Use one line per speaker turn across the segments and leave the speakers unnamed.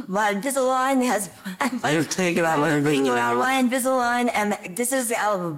my Invisalign has. I'm thinking about what I'm bringing around my Invisalign, and this is the album.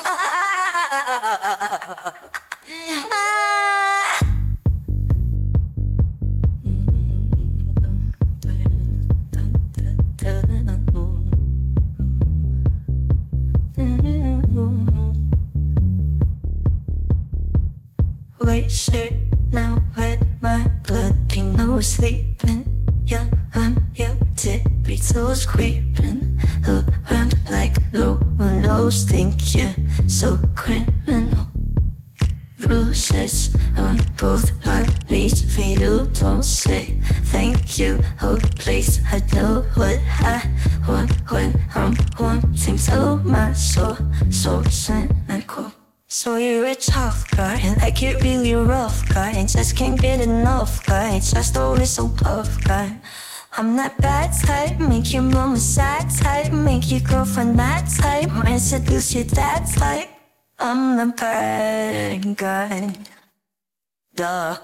Wasted now with my bloody nose sleeping. Yeah, I'm your tippy toes creeping around like no one knows. Think you're so criminal. Bruises on both my knees. Fatal, don't say thank you. Oh please, I know what I want when I'm wanting to. My soul, so cynical. So you're a tough guy, and like it really rough guy, and just can't get enough guy, just always so tough guy. I'm that bad type, make your mama sad type, make your girlfriend that type, might seduce your dad type. I'm the bad guy. Duh.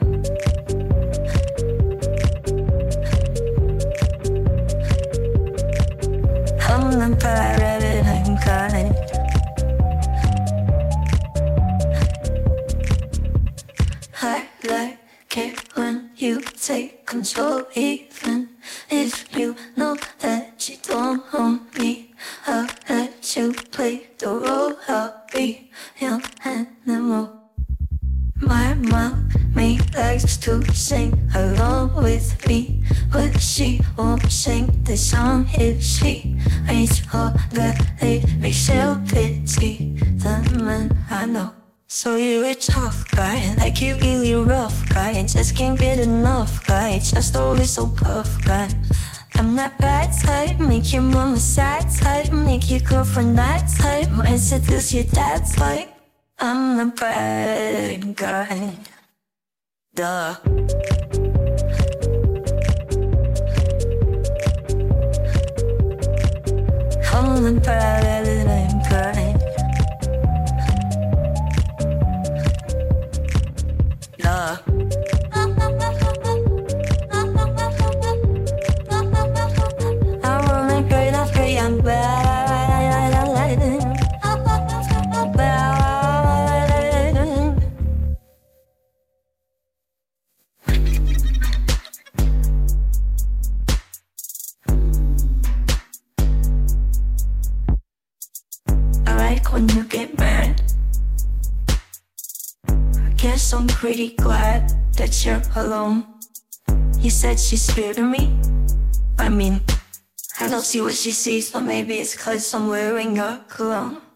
I'm the bad guy. I like it when you take control, even if you know that you don't own me. I'll let you play the role, I'll be your animal. My mommy likes to sing along with me, but she won't sing the song if she reads all the lyrics. She'll pity the man I know. So you're a tough guy, like you really rough guy, and just can't get enough guy, just always so tough guy. I'm that bad type, make your mama sad type, make your girlfriend that type, might seduce your dad type. I'm the bad guy. Duh. I'm the bad guy. Duh. I wanna get off, I'm bad. I like when you get mad. Guess I'm pretty glad that you're alone. You said she's scared of me. I mean, I don't see what she sees, but maybe it's 'cause I'm wearing your cologne.